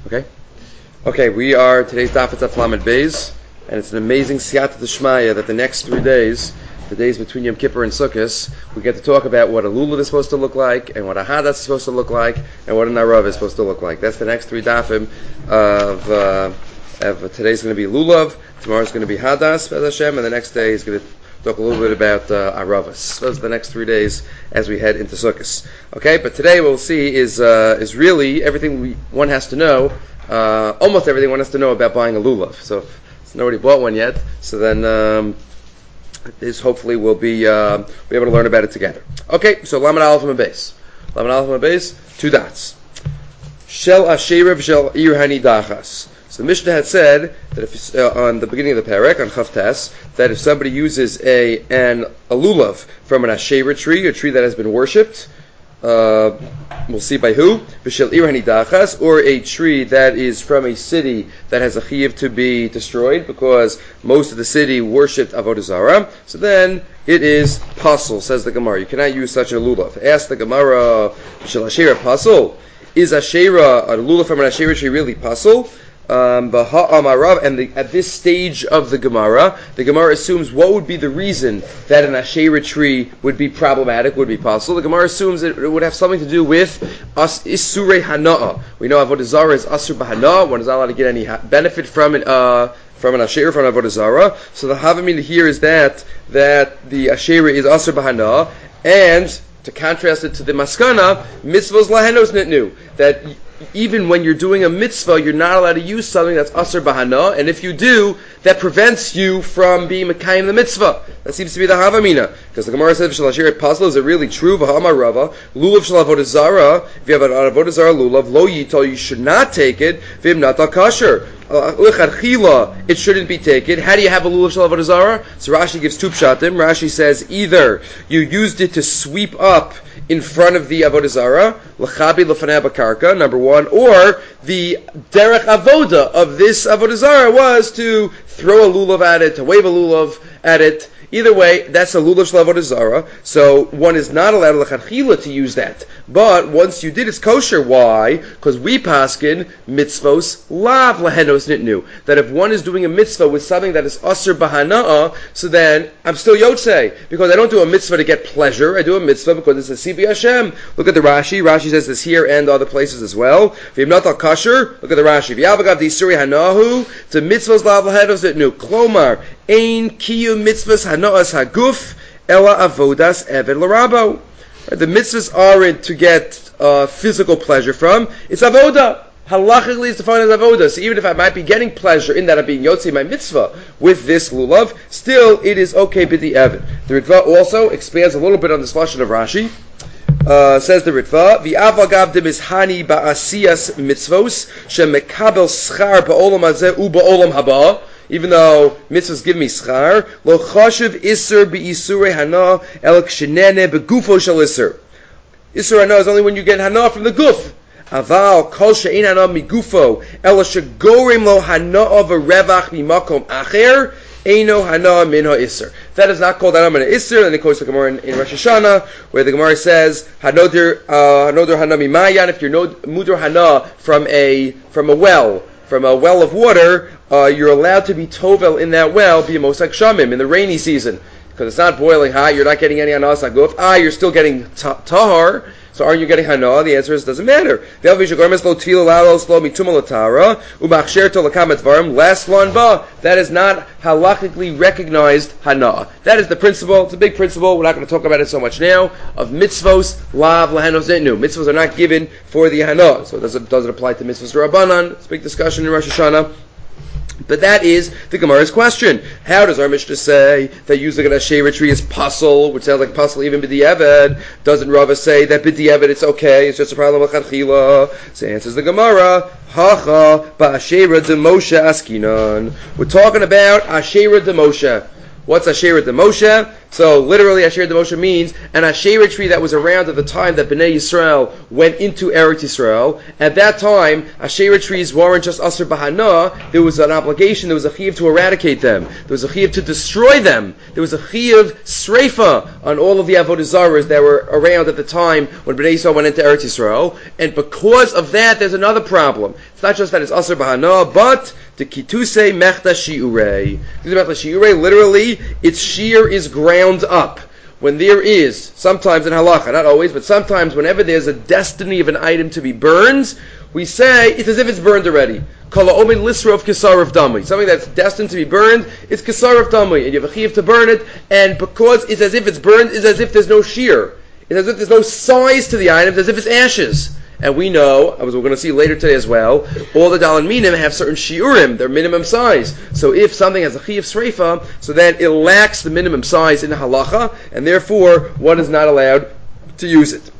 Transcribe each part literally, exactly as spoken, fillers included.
Okay? Okay, we are, today's daf is at Lamed Beis, and it's an amazing siyata d'shmaya that the next three days, the days between Yom Kippur and Sukkot, we get to talk about what a lulav is supposed to look like, and what a hadas is supposed to look like, and what a narav is supposed to look like. That's the next three dafim of, uh, of today's going to be lulav, tomorrow's going to be hadas, Bez Hashem, and the next day is going to talk a little bit about uh, aravas. Those are the next three days as we head into Sukkot. Okay, but today what we'll see is uh, is really everything we, one has to know, uh, almost everything one has to know about buying a lulav. So if nobody bought one yet, so then um, this hopefully we'll be uh, be able to learn about it together. Okay, so Lamed Aleph and Beis. Lamed Aleph and Beis, two dots. Shel Asherev Shel Ir Hani Dachas. So the Mishnah had said that if uh, on the beginning of the parak on Chavtes that if somebody uses a an a lulav from an asherah tree, a tree that has been worshipped, uh, we'll see by who, v'shel ir hanidachas, or a tree that is from a city that has a chiyuv to be destroyed because most of the city worshipped avodah zarah. So then it is pasul, says the Gemara. You cannot use such a lulav. Ask the Gemara, v'shel asherah pasul, is asherah a lulav from an asherah tree really pasul? Um, and the, at this stage of the Gemara, the Gemara assumes what would be the reason that an Asherah tree would be problematic, would be possible. The Gemara assumes it, it would have something to do with us Isurei Hana'ah. We know Avodah Zarah is Asur B'Hana'ah. One is not allowed to get any ha- benefit from it, uh, from an Asherah, from an Avodah Zarah. So the Havamina here is that, that the Asherah is Asur B'Hana'ah, and to contrast it to the Maskana, mitzvahs lahenos nitnu, that even when you're doing a mitzvah, you're not allowed to use something that's asur bahana, and if you do, that prevents you from being mekayim the mitzvah. That seems to be the havamina, because the Gemara says, "V'shel asherah pasul." Is it really true? V'ha'amar Rava, lulav shel avodah zarah. If you have an avodah zarah lulav, lo yitol, you should not take it. V'im natal kasher. It shouldn't be taken. How do you have a lulav shel avodah zarah? So Rashi gives two pshatim. Rashi says either you used it to sweep up in front of the avodah zarah, l'chabi l'fanei b'karka, number one, or the derech avoda of this avodah zarah was to throw a lulav at it, to wave a lulav at it. Either way, that's a lulav shel avodah zarah, so one is not allowed l'chadchila to use that. But once you did, it's kosher. Why? Because we paskin mitzvos lav lahenos nitnu. That if one is doing a mitzvah with something that is asur b'hana'ah, so then I'm still yotzei, because I don't do a mitzvah to get pleasure. I do a mitzvah because it's a sibi Hashem. Look at the Rashi. Rashi says this here and other places as well. V'im natal kasher. Look at the Rashi. V'yavagav d'isuri hanahu to mitzvos lav lahenos nitnu. Klomar ein kiyum mitzvos hana'as haguf ela avodas eved l'rabo. The mitzvahs aren't to get uh, physical pleasure from. It's avoda. Halachically, it's defined as avoda. So even if I might be getting pleasure in that I'm being yotzi my mitzvah with this lulav, still it is okay b'di eved. The Ritva also expands a little bit on this lashon of Rashi. Uh, says the Ritva, "V'avagav demishani ba'asiyas mitzvos shemekabel schar ba'olam hazeh u ba'olam haba." Even though mitzvahs give me schar, lo chashiv iser be'isurei hana el kshenene begufo shel iser. Iser hana is only when you get hana from the guf. Aval kol she'ein hana migufo el shegorim lo hana v'revach mimakom acher eino hana min ha'isr. That is not called hana min ha'isr. Then it goes to the Gemara in, in Rosh Hashanah, where the Gemara says hanoder hanoder hana mimayan. If you're muder hana from a from a well. From a well of water, uh, you're allowed to be tovel in that well, be a mosak shamim, in the rainy season. Because it's not boiling hot, you're not getting any hanas haguf. Ah, you're still getting tahar, so aren't you getting hana? The answer is, doesn't matter. Last one ba, that is not halachically recognized hana. That is the principle, it's a big principle, we're not going to talk about it so much now, of mitzvos, lav, lahanos, zetnu. Mitzvos are not given for the hana, so it doesn't, doesn't apply to mitzvos rabbanan. It's a big discussion in Rosh Hashanah. But that is the Gemara's question. How does our Mishnah say that using an Asherah tree is pasul, which sounds like pasul even b'di'eved? Doesn't Rava say that b'di'eved it's okay, it's just a problem with chadchila? So answers the Gemara, hacha ba'asherah de Moshe askinan. We're talking about Asherah de Moshe. What's Asherah de Moshe? So literally Asherah de Moshe means an Asherah tree that was around at the time that Bnei Yisrael went into Eretz Yisrael. At that time, Asherah trees weren't just Asur Bahana, there was an obligation, there was a chiyuv to eradicate them. There was a chiyuv to destroy them. There was a chiyuv sreifa on all of the Avodah Zarahs that were around at the time when Bnei Yisrael went into Eretz Yisrael. And because of that, there's another problem. It's not just that it's asr b'hana, but the kituse mechta shiurei. Mechta shiurei, literally, its shear is ground up. When there is, sometimes in halacha, not always, but sometimes whenever there's a destiny of an item to be burned, we say it's as if it's burned already. Kala omen lisra of kisar of dami. Something that's destined to be burned, it's kisar of dami. And you have a chiyuv to burn it, and because it's as if it's burned, it's as if there's no shear. It's as if there's no size to the item, it's as if it's ashes. And we know, as we're going to see later today as well, all the Dalan Minim have certain shiurim, their minimum size. So if something has a chiyuv sreifa, so then it lacks the minimum size in the halacha, and therefore one is not allowed to use it.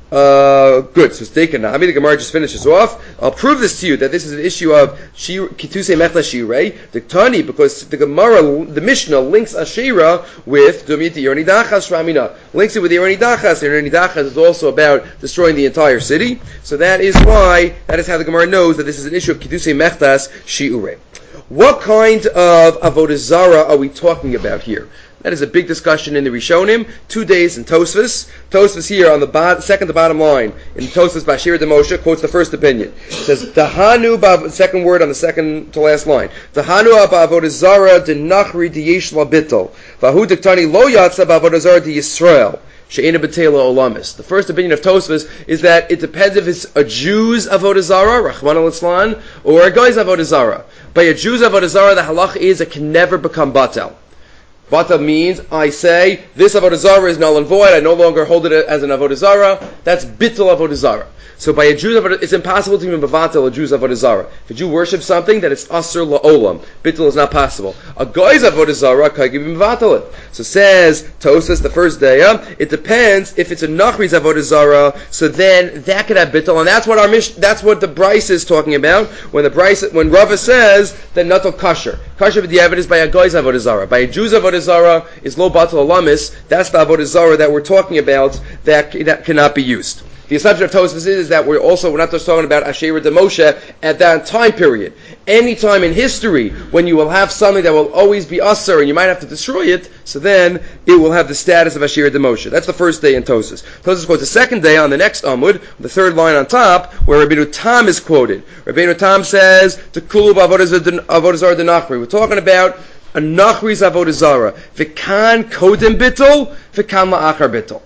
Uh, good. So taken. Now, the Gemara just finishes off. I'll prove this to you that this is an issue of kituse mechla shirei. The Tani, because the Gemara, the Mishnah links Ashira with Domiti Yerni Dachas Shramina. Links it with Yerni Dachas. Yerni Dachas is also about destroying the entire city. So that is why, that is how the Gemara knows that this is an issue of kituse mechlas shiurei. What kind of avodah zara are we talking about here? That is a big discussion in the Rishonim. Two days in Tosfos. Tosfos here on the bot, second to bottom line in Tosfos Bashir de Moshe quotes the first opinion. It says Tahanu ba second word on the second to last line. Tahanu ba avodah zara de nachri de yesh la bittel. Vahu diktani lo yatsa ba avodah zara de Yisrael. She'ena betela olamis. The first opinion of Tosfos is that it depends if it's a Jew's avodah zara, Rachmana litzlan, or a guy's avodah zara. By a Jew's avodah zara, the halach is it can never become batel. Batel means I say this avodah zara is null and void. I no longer hold it as an avodah zara. That's bittul avodah zara. So by a Jew, it's impossible to even bevatel a Jew's avodah zara. If a Jew worships something, then it's asr la'olam. Bittul is not possible. A guy's avodah zara can even bevatel it. So says Tosas the first day. Uh, it depends if it's a nachri's avodah zara. So then that could have bittul, and that's what our mish, that's what the Bryce is talking about when the Bryce when Rava says that natal kasher. Kasher b'diavad is by a guy's avodah zara. By a Jew's avodah zara is lo batal alamis. That's the avodah zara that we're talking about that that cannot be used. The assumption of Tosfos is, is that we're also we're not just talking about Asherah de Moshe at that time period. Any time in history when you will have something that will always be usher and you might have to destroy it, so then it will have the status of Asherah de Moshe. That's the first day in Tosfos. Tosfos quotes the second day on the next Amud, the third line on top, where Rabbeinu Tam is quoted. Rabbeinu Tam says, "Tekulu b'avodah zara denachri." We're talking about a nachri's avodah zara. V'kan kodem bittul, v'kan la'achar bittul.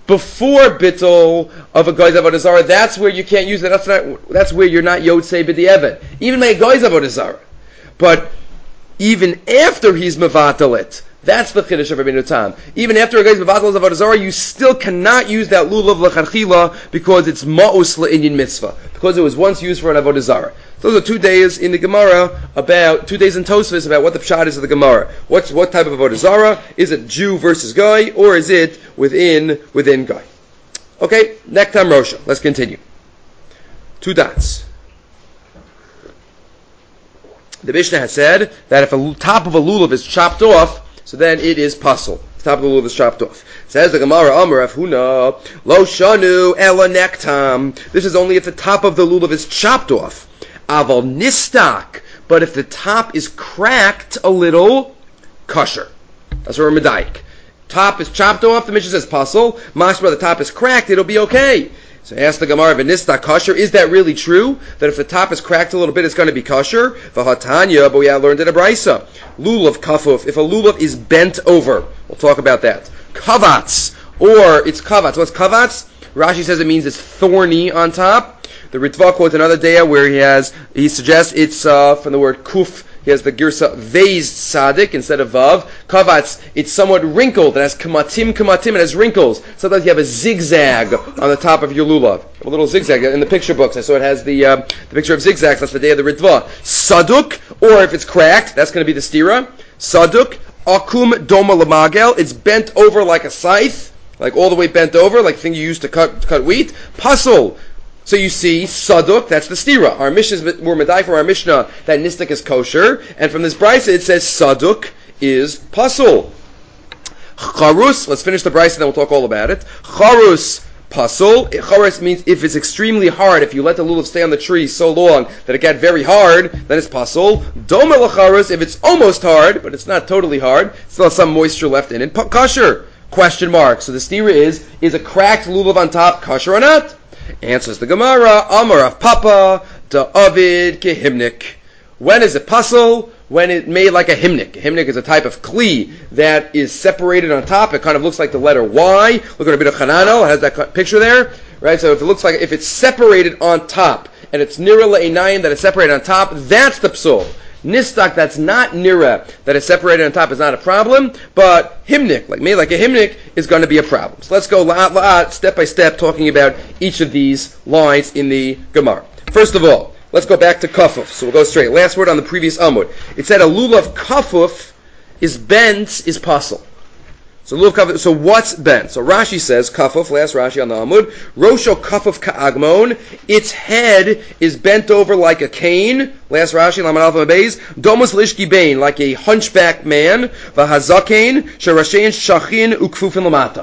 Before bittul of a guy's avodah zara, that's where you can't use it. That's not. That's where you're not yotzei b'di'evet. Even my guy's avodah zara, but even after he's mevatel it, that's the chiddush of Rabbeinu Tam. Even after a guy's mevatel avodah zara, you still cannot use that lulav lecharchila because it's ma'us le'inyan mitzvah, because it was once used for an avodah zara. Those are two days in the Gemara about, two days in Tosfos about what the pshat is of the Gemara. What's, what type of avodah zara? Is it Jew versus guy, or is it within, within guy? Okay, next time Rosha. Let's continue. Two dots. The Mishnah has said that if a top of a lulav is chopped off, so then it is pasul. The top of the lulav is chopped off. Says the Gemara, Amar Rav Huna, Lo shanu ela nektam. This is only if the top of the lulav is chopped off. Aval nistak, but if the top is cracked a little, kosher. That's where we're medayik. Top is chopped off, the Mishnah says pasul. Mashma, the top is cracked, it'll be okay. So ask the Gemara, v'nistak kosher, is that really true? That if the top is cracked a little bit, it's going to be kosher? V'hatanya, but we learned in a brisa. Lulav kafuf, if a lulav is bent over, we'll talk about that. Kavatz, or it's kavatz. What's kavatz? Rashi says it means it's thorny on top. The Ritva quotes another daya where he has, he suggests it's uh, from the word kuf. He has the girsa veiz sadik instead of vav. Kavatz, it's somewhat wrinkled. It has kamatim, kamatim, it has wrinkles. Sometimes you have a zigzag on the top of your lulav. A little zigzag in the picture books. I saw it has the uh, the picture of zigzags. That's the day of the Ritva. Saduk, or if it's cracked, that's going to be the stira. Saduk, akum doma lamagel. It's bent over like a scythe, like all the way bent over, like the thing you use to cut cut wheat. Pasul. So you see, saduk, that's the stira. Our Mishnah, we're medai for our Mishnah that nistak is kosher, and from this brisa it says saduk is pasul. Charus, let's finish the brisa and then we'll talk all about it. Charus, pasul. Charus means if it's extremely hard, if you let the lulav stay on the tree so long that it got very hard, then it's pasul. Doma lacharus, if it's almost hard, but it's not totally hard, still has some moisture left in it, kosher. Question mark. So the stira is, is a cracked lulav on top kosher or not? Answers the Gemara, Amar of Papa, Da Ovid Kehimnik. When is it pasul? When it made like a hymnic. A hymnic is a type of kli that is separated on top. It kind of looks like the letter Y. Look at a bit of Chananel. It has that picture there. Right? So if it looks like, if it's separated on top, and it's nira le'einayim that is separated on top, that's the psul. Nistak, that's not nira, that is separated on top, is not a problem, but hymnic, like me, like a hymnic, is going to be a problem. So let's go la'at la'at, step by step, talking about each of these lines in the Gemara. First of all, let's go back to kafuf. So we'll go straight. Last word on the previous amud. It said a lulav kafuf is bent, is pasul. So lulav kafuf, so what's bent? So Rashi says, kafuf, last Rashi on the amud, rosho kafuf ka'agmon, its head is bent over like a cane, last Rashi, laman alpha beis, domus lishki bain, like a hunchback man, vahazakein, sharashein shachin ukfufin lamata.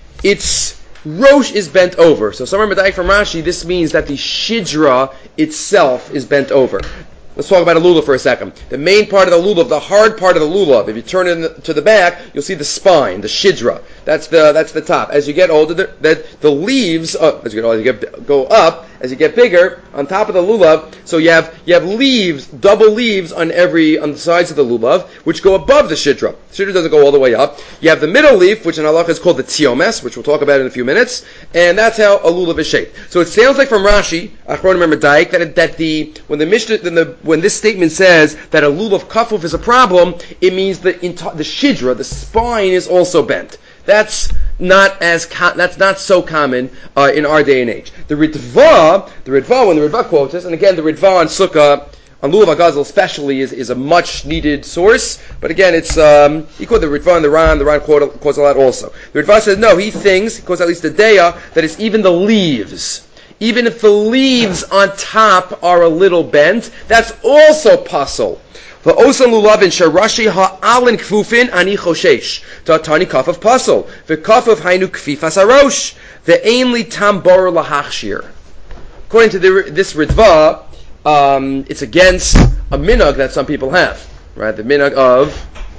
Its rosh is bent over. So somewhere medayik from Rashi, this means that the shidra itself is bent over. Let's talk about a lulav for a second. The main part of the lulav, the hard part of the lulav, if you turn it to the back, you'll see the spine, the shidra. That's the that's the top. As you get older, the, the, the leaves, uh, as you get older, you get, go up. As you get bigger, on top of the lulav, so you have you have leaves, double leaves on every on the sides of the lulav, which go above the shidra. The shidra doesn't go all the way up. You have the middle leaf, which in halacha is called the tziomes, which we'll talk about in a few minutes, and that's how a lulav is shaped. So it sounds like from Rashi, Achron remember Daik, that that the when the Mishnah the, when this statement says that a lulav kafuf is a problem, it means that the shidra, the spine, is also bent. That's not as com- that's not so common uh, in our day and age. The Ritva, the Ritva, when the Ritva quotes this, and again the Ritva on Sukkah, on Lulav HaGazel especially, is, is a much needed source. But again, it's um, he quotes the Ritva and the Ran. The Ran quote, quotes a lot also. The Ritva says no, he thinks, he quotes at least the Deya, that it's even the leaves. Even if the leaves on top are a little bent, that's also pasul. V'osan lulavin sharashi ha'alin kfufin ani choshesh ta'tani kafaf pasul v'kafaf hainu kfifas harosh ve'ein li tam bar lahachshir. According to the, this Ritva, um, it's against a minhag that some people have, right? The minhag of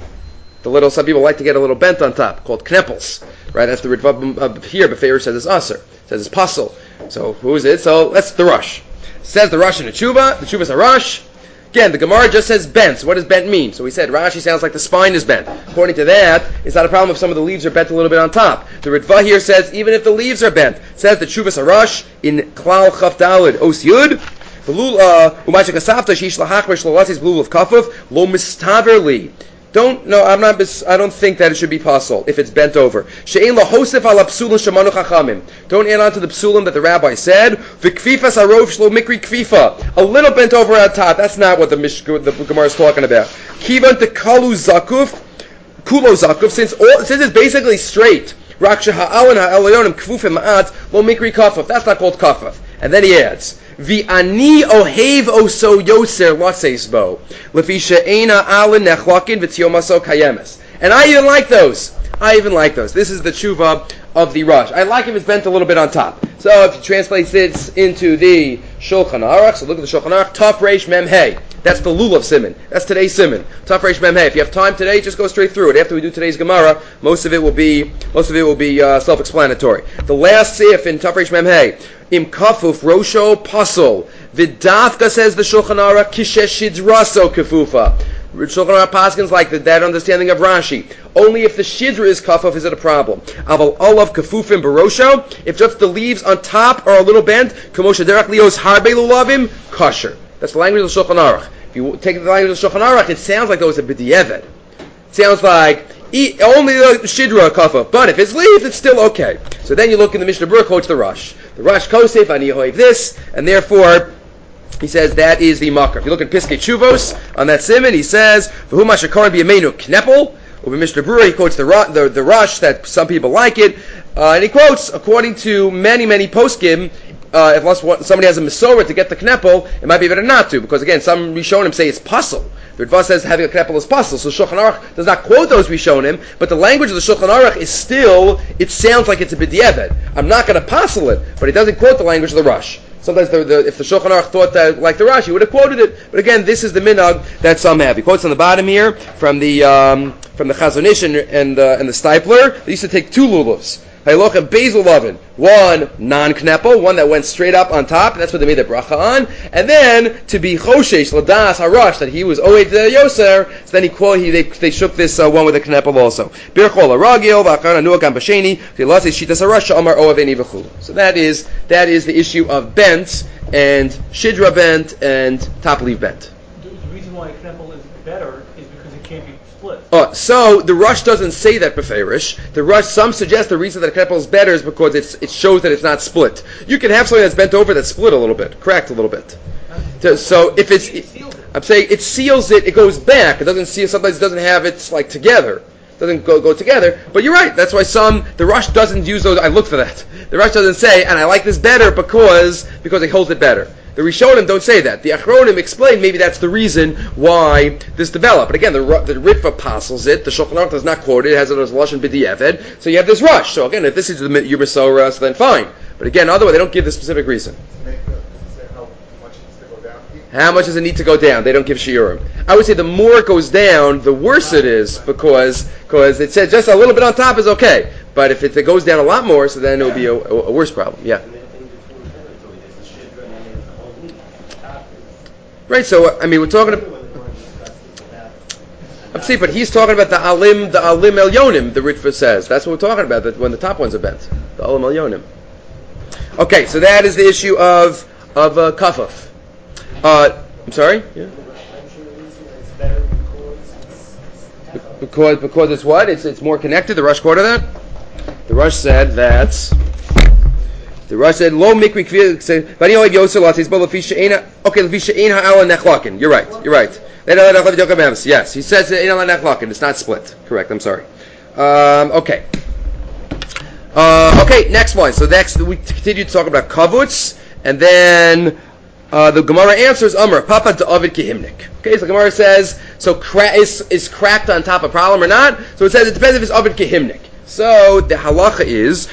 the little. Some people like to get a little bent on top, called knepels, right? That's the Ritva uh, here. Befeir says it's aser, says it's pasul. So who is it? So that's the Rush. Says the Rush in the Tshuva. The Tshuva is a Rush. Again, the Gemara just says bent. So what does bent mean? So we said Rashi sounds like the spine is bent. According to that, it's not a problem if some of the leaves are bent a little bit on top. The Ritva here says even if the leaves are bent. It says the Tshuva Sarash in Klal Chaf Daled Os Yud. Umashik Asafta Shish Lahachmer Shlalasis Blul of Kafuf Lo Mistaverli. Don't no, I'm not. I don't think that it should be possible if it's bent over. She'ein lahosef ala psulim shemanu chachamim. Don't add on to the psulim that the rabbi said. V'kfifas arov shlo mikri kfifa. A little bent over on top. That's not what the Mish, the Gemara is talking about. Kivan tekalu zakuf, kulo zakuf. Since all, since it's basically straight. Raksha ha'alan ha'elayonim kfufim ma'at lo mikri kafaf. That's not called kafaf. And then he adds. V'ani ohev oso yoser laseisbo lefisha eina alin nechlakin v'tiomaso kayemes. And I even like those. I even like those. This is the tshuva of the Rush. I like if it's bent a little bit on top. So if you translate this into the Shulchan Aruch, so look at the Shulchan Aruch, Taf Reish Mem Hey. That's the Lulav Siman. That's today's Siman. Taf Reish Mem Hey. If you have time today, just go straight through it. After we do today's Gemara, most of it will be most of it will be uh, self-explanatory. The last sif in Taf Reish Mem Hey. Im kafuf rosho pasul. Vidafka says the Shulchan Aruch kishesh shidraso kafufa. Shulchan Aruch paskins like the, that understanding of Rashi. Only if the shidra is kafuf is it a problem. Aval olav kafufim barosho. If just the leaves on top are a little bent, kamosha derech lios harbe lulavim kosher. That's the language of the Shulchan Aruch. If you take the language of the Shulchan Aruch, it sounds like those are b'di'evet. It sounds like e, only the shidra kafuf. But if it's leaves, it's still okay. So then you look in the Mishnah Berurah quotes the Rush. The Rush kosef ani yehoiv this, and therefore he says that is the makar. If you look at Piskei Tshuvos on that siman, he says v'hu mashakarim b'yameinu knepel. Over Mishnah Berurah, he quotes the, the the Rush that some people like it, uh, and he quotes according to many many poskim. Uh, if somebody has a mesorah to get the knepel, it might be better not to, because again, some Rishonim say it's pasul. The Ritva says having a knepel is pasul, so Shulchan Aruch does not quote those Rishonim, but the language of the Shulchan Aruch is still, it sounds like it's a b'di'evet. I'm not going to pasul it, but he doesn't quote the language of the Rush. Sometimes the, the, if the Shulchan Aruch thought that like the Rush, he would have quoted it. But again, this is the minhag that some have. He quotes on the bottom here from the um, from the Chazon Ish and and, uh, and the Stipler. They used to take two lulavs. Haylochem Bezel Oven, one non-knepel, one that went straight up on top, that's what they made the bracha on. And then, to be Choshesh, Ladas, Harash, that he was Oed Yoser, so then he quote, he, they, they shook this uh, one with a knepel also. Birchol Aragil, Vachana Nuakam Basheni, Tilase Shitas Harash, Omar Oaveni Vechulu. So that is, that is the issue of bent, and Shidra bent, and top leaf bent. The reason why a knepel is better is because it can't be split. Uh, so the Rush doesn't say that beferish. The Rush, some suggest the reason that a knepel is better is because it's, it shows that it's not split. You can have something that's bent over that's split a little bit, cracked a little bit. So, so if it's, it, I'm saying it seals it, it goes back. It doesn't seal. Sometimes it doesn't have it like together. It doesn't go go together. But you're right. That's why some the Rush doesn't use those. I look for that. The Rush doesn't say, and I like this better because because it holds it better. The Rishonim don't say that. The Achronim explain maybe that's the reason why this developed. But again, the the Ritva apostles it. The Shulchan Aruch does not quote it. It has it as Lashon B'diavad. So you have this Rush. So again, if this is the your Masorah, so then fine. But again, otherwise they don't give the specific reason. How much does it need to go down? They don't give shiurim. I would say the more it goes down, the worse it is, because because it said just a little bit on top is okay. But if it, it goes down a lot more, so then it will be a, a, a worse problem. Yeah. Right. So I mean, we're talking about. See, but he's talking about the alim, the alim elyonim. The Ritva says that's what we're talking about. That when the top ones are bent, the alim elyonim. Okay, so that is the issue of of uh, kafaf. Uh, I'm sorry? Yeah. Because because it's what? It's it's more connected. The Rush quoted that. The Rush said that. The Rush said lo mikri kvir. Vani oed yosel latis bo lefisha ena. Okay, lefisha ena ala nechlakin. You're right. You're right. Yes, he says ena ala nechlakin. It's not split. Correct. I'm sorry. Um, okay. Uh, okay. Next one. So next we continue to talk about kavutz, and then. Uh, the Gemara answers, Amr, Papa Da'avid Kihimnik. Okay, so the Gemara says, so cra- is, is cracked on top a problem or not? So it says it depends if it's Avid Kihimnik. So the halacha is,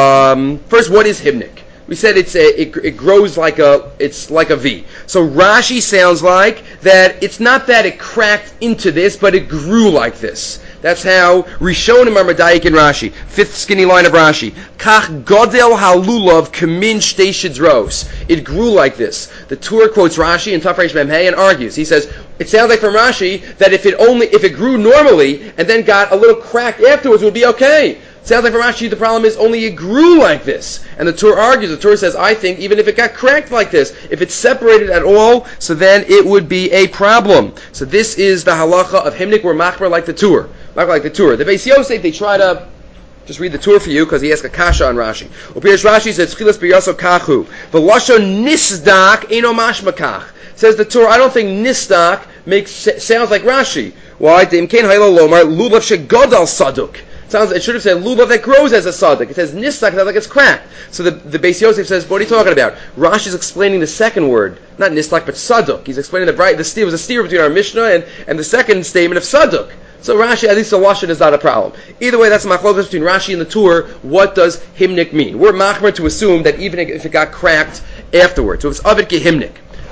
um, first, what is Himnik? We said it's a, it, it grows like a, it's like a V. So Rashi sounds like that it's not that it cracked into this, but it grew like this. That's how Rishonim are Medayik in Rashi. Fifth skinny line of Rashi. Kach godel halulav kamin shtei shidros. It grew like this. The Tur quotes Rashi in Tafresh Memhei and argues. He says it sounds like from Rashi that if it only if it grew normally and then got a little crack afterwards, it would be okay. Sounds like from Rashi the problem is only it grew like this. And the Tur argues. The Tur says I think even if it got cracked like this, if it's separated at all, so then it would be a problem. So this is the halacha of Himnik or Machmer like the Tur. Like the Tur. The Beis Yosef, they try to just read the Tur for you because he asked a kasha on Rashi. Upirish Rashi says, "Chilas b'yaso kachu." V'lashon nisdak eno mashmakach. Says the Tur. I don't think nisdak makes sounds like Rashi. Why? Deimkein haylo lomar lulav shegodal saduk. Sounds. It should have said lulav that grows as a saduk. It says nisdak sounds like it's cracked. So the the Beis Yosef says, "What are you talking about?" Rashi is explaining the second word, not nisdak but saduk. He's explaining the bright. The steer was a steer between our Mishnah and, and the second statement of saduk. So Rashi, at least the lashon is not a problem. Either way, that's the machlokes between Rashi and the Tur. What does himnik mean? We're machmer to assume that even if it got cracked afterwards, so it's avid kehimnik.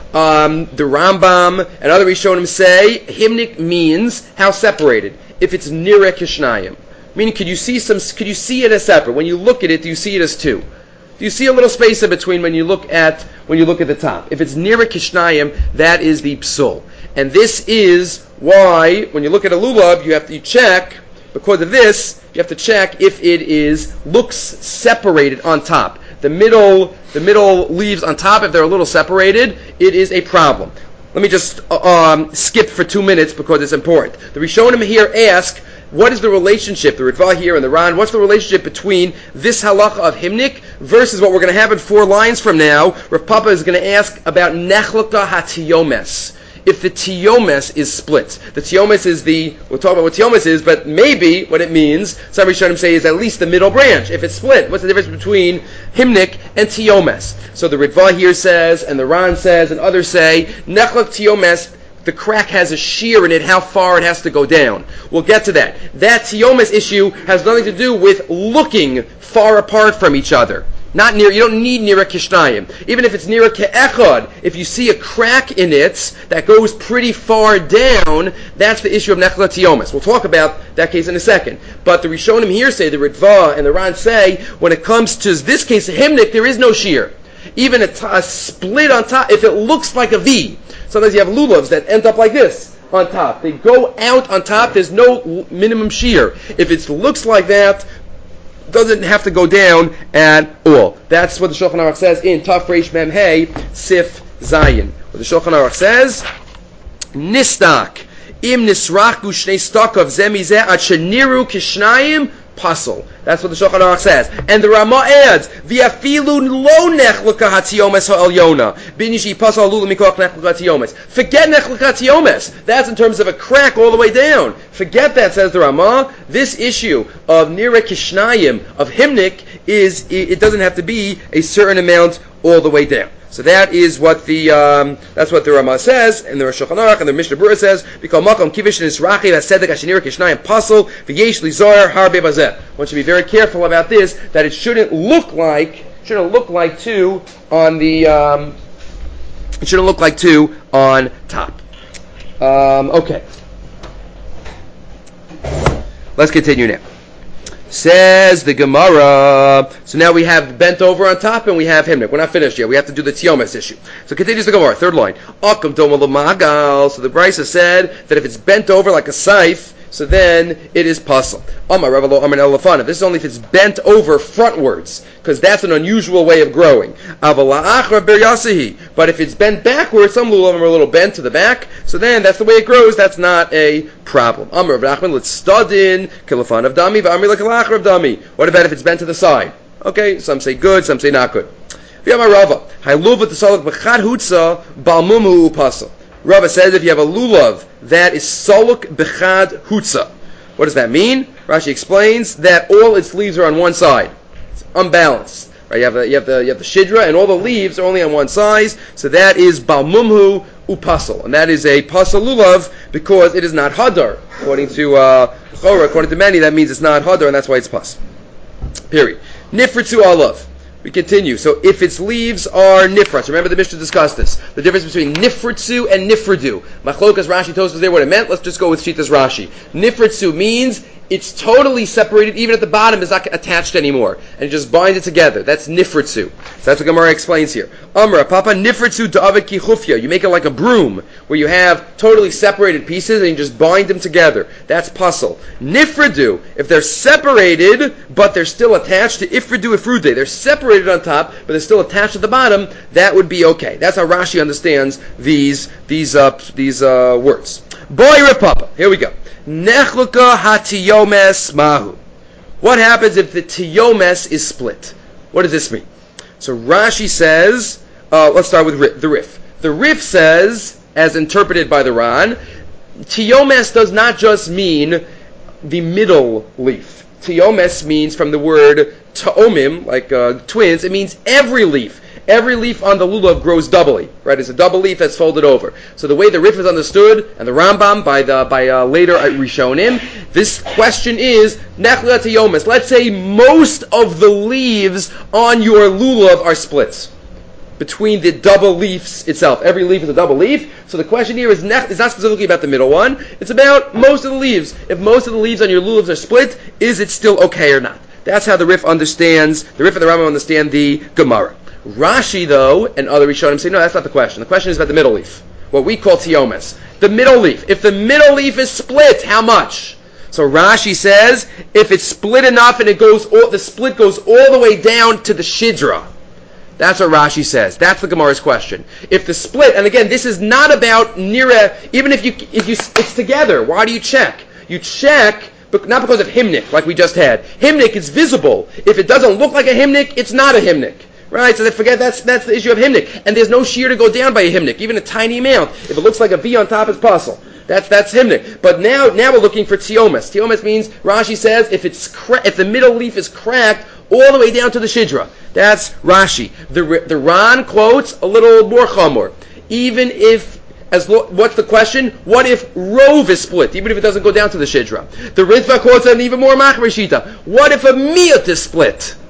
Um, the Rambam and other Rishonim say himnik means how separated. If it's nireh kishnayim, meaning could you see some? Could you see it as separate? When you look at it, do you see it as two? Do you see a little space in between when you look at when you look at the top? If it's nireh kishnayim, that is the psul. And this is why, when you look at a lulav, you have to check, because of this, you have to check if it is looks separated on top. The middle, the middle leaves on top, if they're a little separated, it is a problem. Let me just uh, um, skip for two minutes because it's important. The Rishonim here ask, what is the relationship, the Ritva here and the Ran, what's the relationship between this halacha of himnik versus what we're going to have in four lines from now? Rav Papa is going to ask about nechlaka hatiyomes. If the tiyomes is split. The tiyomes is the, we'll talk about what tiyomes is, but maybe what it means, some Rishonim say, is at least the middle branch. If it's split, what's the difference between himnik and tiyomes? So the Ritva here says, and the Ran says, and others say, nechlak tiyomes, the crack has a shear in it, how far it has to go down. We'll get to that. That tiyomes issue has nothing to do with looking far apart from each other. Not near, you don't need nira kishnayim. Even if it's nira ke'echad, if you see a crack in it that goes pretty far down, that's the issue of nechla tiyomis. We'll talk about that case in a second. But the Rishonim here say, the Ritva and the Ran say, when it comes to this case, a himnik, there is no shear. Even a, t- a split on top, if it looks like a V. Sometimes you have lulavs that end up like this on top. They go out on top. There's no minimum shear. If it looks like that, doesn't have to go down at all. That's what the Shulchan Aruch says in Taf Reish Mem Hey Sif Zayin. What the Shulchan Aruch says, Nistak im nisrachu shnei stakav zemizeh ad sheniru kishnayim pasol. That's what the Shulchan Aruch says. And the Ramah adds, V'afilu lo nechluka hatiomes ha'elyona. Binishi pasol lula mikoch nechluka hatiomes. Forget nechluka hatiomes. That's in terms of a crack all the way down. Forget that, says the Ramah. This issue of nira kishnayim, of himnik, is, it doesn't have to be a certain amount all the way down. So that is what the um, that's what the Ramah says, and the Rosh Hashanah and the Mishnah Berurah says. Because makom kivish nisrachi v'asedek ashenir kishnayim pasol v'yesh lizor harbe bazeh. One should be very careful about this, that it shouldn't look like shouldn't look like two on the um, it shouldn't look like two on top. Um, okay, let's continue now. Says the Gemara. So now we have bent over on top and we have himnik. We're not finished yet. We have to do the tiyomes issue. So continues the Gemara. Third line. Akam doma l'magal. So the Brisa said that if it's bent over like a scythe, so then it is puzzle. Amar Rav Lo Amar Elefana. This is only if it's bent over frontwards, because that's an unusual way of growing. But if it's bent backwards, some lulam are a little bent to the back, so then that's the way it grows. That's not a problem. Amar Rav Nachman, let's studin kilafan of dami v'amri l'kalach of dami. What about if it's bent to the side? Okay, some say good, some say not good. V'amar Rava, hayluv v'tsalak b'chad hutza balmumu upasa. Rava says if you have a lulav that is saluk bechad hutza. What does that mean? Rashi explains that all its leaves are on one side. It's unbalanced. Right? You have the you have the you have the shidra, and all the leaves are only on one side. So that is balmumhu upasal, and that is a pasal lulav because it is not hadar. According to uh, Chora, according to many, that means it's not hadar, and that's why it's pas. Period. Nifritzu alav. We continue. So if its leaves are nifratz, remember the Mishnah discussed this. The difference between nifritzu and nifridu. Machlokas Rashi told us there what it meant. Let's just go with Shitas Rashi. Nifritzu means it's totally separated, even at the bottom it's not attached anymore. And you just bind it together. That's nifritzu. So that's what Gemara explains here. Amra, Papa nifritzu da'avik ki chufya. You make it like a broom, where you have totally separated pieces and you just bind them together. That's puzzle. Nifridu, if they're separated, but they're still attached to ifridu ifrude, they're separated on top, but they're still attached at the bottom, that would be okay. That's how Rashi understands these these uh, these uh, words. Boy Papa, here we go. Nechluka hatiyomes mahu. What happens if the tiyomes is split? What does this mean? So Rashi says, uh, let's start with the Rif. The Rif says, as interpreted by the Ran, tiyomes does not just mean the middle leaf. Tiyomes means from the word ta'omim, like uh, twins, it means every leaf. Every leaf on the lulav grows doubly, right? It's a double leaf that's folded over. So the way the Rif is understood, and the Rambam by the by uh, later Rishonim, this question is nechla tiyomes. Let's say most of the leaves on your lulav are split between the double leaves itself. Every leaf is a double leaf. So the question here is, nech, is not specifically about the middle one. It's about most of the leaves. If most of the leaves on your lulavs are split, is it still okay or not? That's how the Rif understands. The Rif and the Rambam understand the Gemara. Rashi, though, and other Rishonim say, no, that's not the question. The question is about the middle leaf, what we call tiyomes. The middle leaf. If the middle leaf is split, how much? So Rashi says, if it's split enough and it goes, all, the split goes all the way down to the shidra. That's what Rashi says. That's the Gemara's question. If the split, and again, this is not about nira, even if you, if you, it's together. Why do you check? You check, but not because of himnik, like we just had. Himnik is visible. If it doesn't look like a himnik, it's not a himnik. Right, so they forget that's that's the issue of himnik, and there's no shear to go down by a himnik, even a tiny amount. If it looks like a V on top, it's puzzle. That's that's himnik. But now now we're looking for tiomes. Tiomes means Rashi says if it's cra- if the middle leaf is cracked all the way down to the shidra. That's Rashi. The the Ran quotes a little more chamor. Even if as lo- what's the question? What if rove is split, even if it doesn't go down to the shidra? The Ritva quotes an even more machmer shita. What if a miyut is split?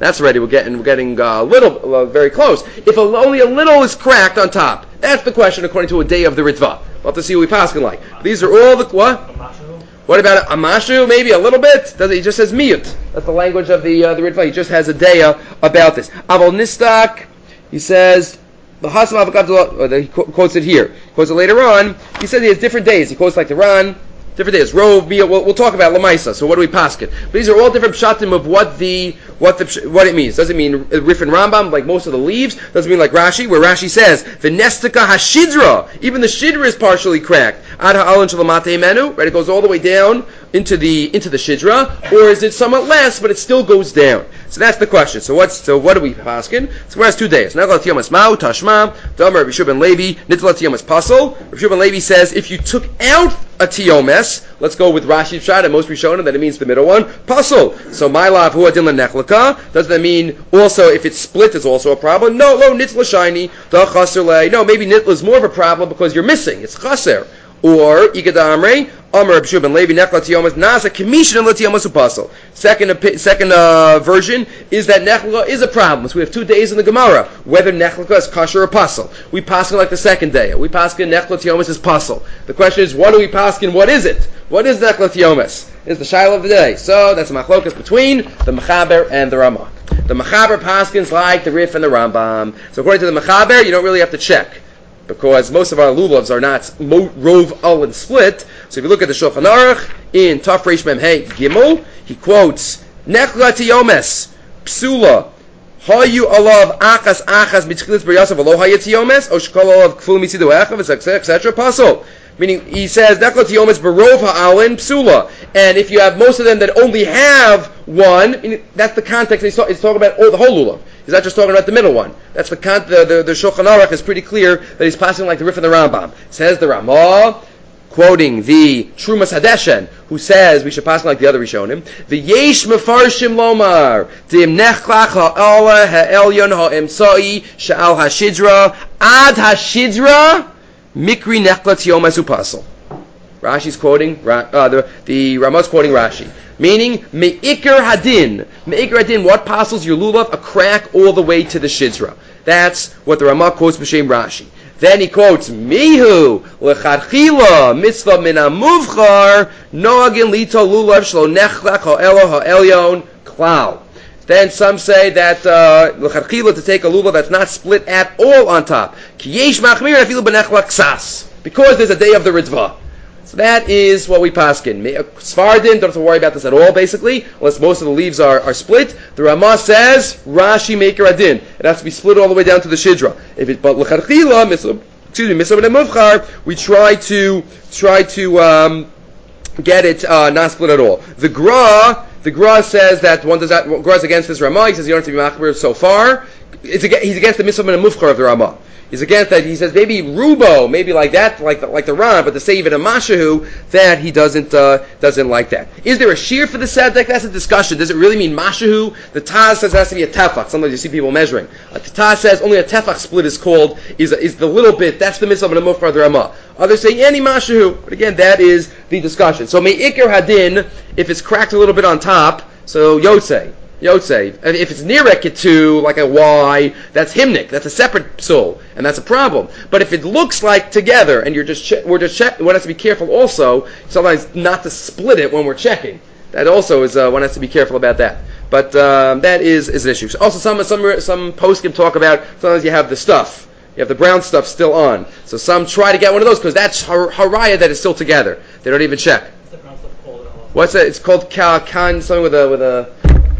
That's already, we're getting, we're getting a little, uh, very close. If a, only a little is cracked on top, that's the question according to a day of the Ritva. We'll have to see what we paskin like. These are all the, what? What about a mashu? Maybe a little bit? Does it, he just says miyut. That's the language of the uh, the Ritva. He just has a daya about this. Aval nistak, he says, the Hasam Avakabdullah, he quotes it here. He quotes it later on. He says he has different days. He quotes like the Ran, different days. Rove, Miyah, we'll, we'll talk about Lamaisa. So what do we paskin? But these are all different pshatim of what the what the what it means. Does it mean Rif and Rambam, like most of the leaves? Does it mean like Rashi, where Rashi says, V'nestika hashidra, even the shidra is partially cracked. Ad ha'alon shalamate menu, right? It goes all the way down into the into the shidra, or is it somewhat less, but it still goes down? So that's the question. So what's so what do we paskin? So we're has two days. Naglat yomas mau tashma damar Rabbi Shua ben Levi nitlat yomas pasol. Rabbi Shua ben Levi says if you took out a tiyomes, let's go with Rashi's shot and most Rishonim that it means the middle one pasol. So my lav hu adin lenechlaka. Does that mean also if it's split is also a problem? No, lo nitla shiny da chaser lay. No, maybe nitla is more of a problem because you're missing. It's chaser. Or Igada Amrei, Amar Rabbi Shua ben Levi Nechla Tiyomas Nasa Kamishin and Tiyomas Upasal. Second second uh, version is that Nechla is a problem. So we have two days in the Gemara whether Nechla is kasher or pasal. We paskin like the second day. We paskin Nechla Tiyomas is pasal. The question is, what do we paskin? What is it? What is Nechla Tiyomas? Is the shaila of the day. So that's a machlokas between the Mechaber and the Ramah. The Mechaber paskins like the Rif and the Rambam. So according to the Mechaber, you don't really have to check, because most of our lulavs are not mo- rov, al, and split. So if you look at the Shulchan Aruch in Taf Reish Mem Hey Gimel, he quotes Nechla Tiyomes Psula Hayu Alav Achas Achas Mitchilas B'Yasav Alo Hayat Tiyomes O Shkol Alav Kful Mitzidu Echav et cetera. Pasol. Meaning he says Nechla Tiyomes Barov Ha'alin Psula, and if you have most of them that only have one, I mean, that's the context. He's, talk, he's talking about oh, the whole lulav. He's not just talking about the middle one. That's the con- the, the, the Shulchan Aruch is pretty clear that he's passing like the Rif and the Rambam. Says the Ramah, quoting the Trumas Hadeshen, who says we should pass like the other Rishonim. The Yesh Mefarshim Lomar Dim Nechlach Ha'ala Ha'elyon Ha'emsai Sha'al Hashidra Ad Hashidra Mikri Nechla Tiyomas Upasal. Rashi's quoting uh, the the Ramah's quoting Rashi. Meaning, me'ikr hadin. Me'ikr hadin, what passes your lulav? A crack all the way to the shidra. That's what the Ramah quotes b'shem Rashi. Then he quotes, Mihu, lecharchila, mitzvah min ha'muvchar, noagin lito lulav shlo nechlach ha'elo ha'elyon klal. Then some say that lecharchila, uh, to take a lulav that's not split at all on top. Ki yesh machmir afilu b'nechlach ksas. Because there's a day of the Ritva. So that is what we paskin. Sfardin, don't have to worry about this at all, basically, unless most of the leaves are, are split. The Ramah says, Rashi Maker Adin. It has to be split all the way down to the Shidra. If it, but l'charchila, excuse me, Misam and Muvchar, we try to, try to, um, get it, uh, not split at all. The Gra, the Gra says that one does that, Gra is against this Ramah. He says you don't have to be machmir so far. It's against, he's against the Misam and Muvchar of the Ramah. He's against that. He says maybe rubo, maybe like that, like the, like the Ran, but to say even a mashahu, that he doesn't uh, doesn't like that. Is there a shear for the sadek? That's a discussion. Does it really mean mashahu? The Taz says it has to be a tefach. Sometimes you see people measuring. Uh, the Taz says only a tefach split is called is is the little bit. That's the mitzvah of the mufar the Ramah. Others say any mashahu, but again that is the discussion. So me'ikr hadin, if it's cracked a little bit on top, so yotzei. Yotzei. If it's nirek to like a Y, that's hymnic. That's a separate soul, and that's a problem. But if it looks like together, and you're just che- we're just check, one has to be careful also sometimes not to split it when we're checking. That also is uh, one has to be careful about that. But um, that is is an issue. Also, some some some posts can talk about sometimes you have the stuff. You have the brown stuff still on. So some try to get one of those because that's har- haraya that is still together. They don't even check. What's the brown stuff called? What's it? It's called ka, kan something with a with a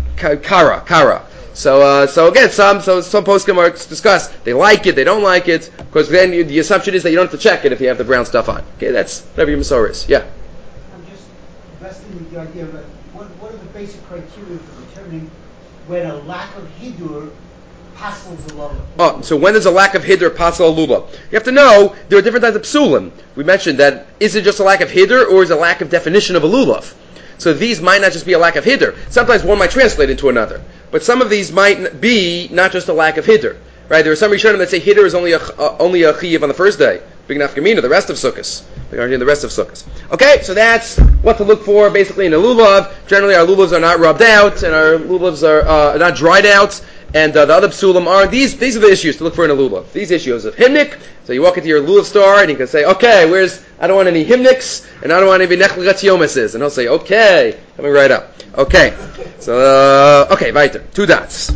Kara, kara. So, uh, so again, some so some poskim discuss. They like it, they don't like it, because then you, the assumption is that you don't have to check it if you have the brown stuff on. Okay, that's whatever your Masorah is. Yeah. I'm just wrestling with the idea of what what are the basic criteria for determining when a lack of hidur passes the lulav? Oh, so when there's a lack of hidur pasal lulav, you have to know there are different types of psulim. We mentioned that is it just a lack of hidur or is it a lack of definition of a lulav? So these might not just be a lack of hidur. Sometimes one might translate into another. But some of these might be not just a lack of hidur. Right? There are some Rishonim that say hidur is only a, uh, only a chiyuv on the first day. Big nafkamina, the rest of Sukkos. We're going to do the rest of Sukkot. Okay, so that's what to look for basically in a lulav. Generally, our lulavs are not rubbed out, and our lulavs are uh, not dried out, and uh, the other psulim are. These These are the issues to look for in a lulav. These issues of hymnik. So you walk into your lulav store, and you can say, okay, where's, I don't want any hymniks, and I don't want any nechlegat yomeses. And he'll say, okay, coming right up. Okay, so, uh, okay, weiter. Two dots.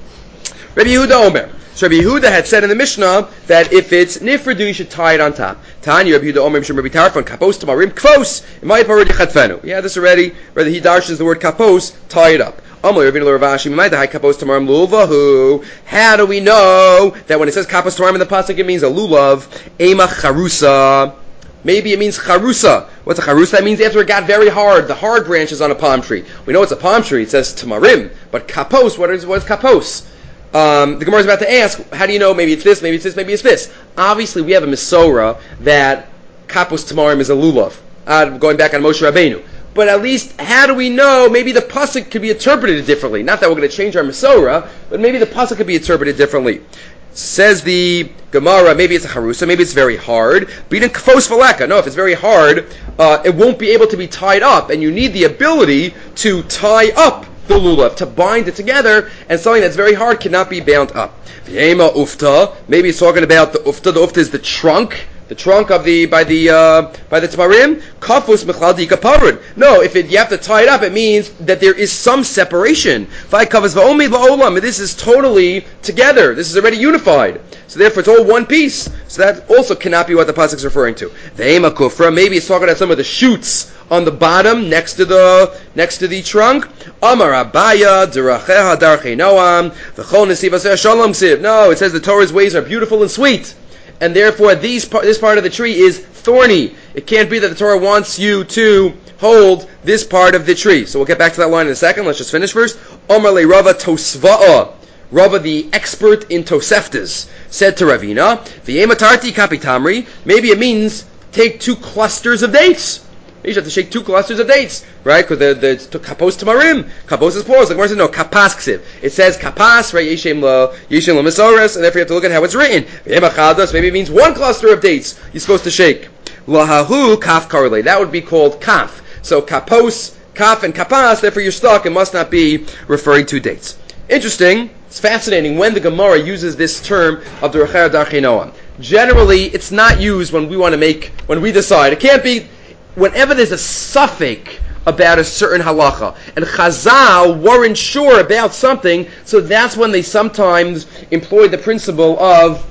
Rabbi Yehuda Omer. So Rabbi Yehuda had said in the Mishnah that if it's nifredu, you should tie it on top. Tanya Rabbi Yehuda Omer Mishum Rabbi Tarfon kapos tamarim kvos. It might have already chatfenu. Yeah, this already. Whether he darshens the word kapos, tie it up. Amal Rabbi Ravashi might have kapos tamarim lulavu. How do we know that when it says kapos tamarim in the pasuk it means a lulav? Ema charusa. Maybe it means charusa. What's a charusa? That means after it got very hard, the hard branches on a palm tree. We know it's a palm tree. It says tamarim, but kapos. What is what is kapos? Um, the Gemara is about to ask, how do you know maybe it's this, maybe it's this, maybe it's this? Obviously, we have a Mesorah that kapos tamarim is a lulav, uh, going back on Moshe Rabbeinu. But at least, how do we know? Maybe the pasuk could be interpreted differently. Not that we're going to change our Mesorah, but maybe the pasuk could be interpreted differently. Says the Gemara, maybe it's a harusa, maybe it's very hard. But kfos valeka. No, if it's very hard, uh, it won't be able to be tied up, and you need the ability to tie up the lulav, to bind it together, and something that's very hard cannot be bound up. V'yema ufta, maybe it's talking about the ufta. The ufta is the trunk, the trunk of the by the uh, by the tamarim. Kafus mechaldi kaparud. No, if it, you have to tie it up, it means that there is some separation. V'ayikavas v'omid la'olam. This is totally together. This is already unified. So therefore, it's all one piece. So that also cannot be what the pasuk is referring to. V'yema kufra. Maybe it's talking about some of the shoots on the bottom, next to the next to the trunk. Amar Abaya deracheha darchei noam v'chol nesivaseh shalom siv. No, it says the Torah's ways are beautiful and sweet, and therefore these this part of the tree is thorny. It can't be that the Torah wants you to hold this part of the tree. So we'll get back to that line in a second. Let's just finish first. Amar le Rava Tosva'a. Rava, the expert in Toseftas, said to Ravina, "V'yematarti kapitamri." Maybe it means take two clusters of dates. You have to shake two clusters of dates, right? Because the the kapos tamarim, kapos is plural. The Gemara says no, kapas ksiv. It says kapas, right? Yeshem la yeshem la misoras, and therefore you have to look at how it's written. Maybe it means one cluster of dates you're supposed to shake. Lahahu kaf karle. That would be called kaf. So kapos, kaf, and kapas. Therefore you're stuck. It must not be referring to dates. Interesting. It's fascinating when the Gemara uses this term of derechei darchei noam. Generally, it's not used when we want to make when we decide. It can't be. Whenever there's a suffix about a certain halacha, and Chazal weren't sure about something, so that's when they sometimes employ the principle of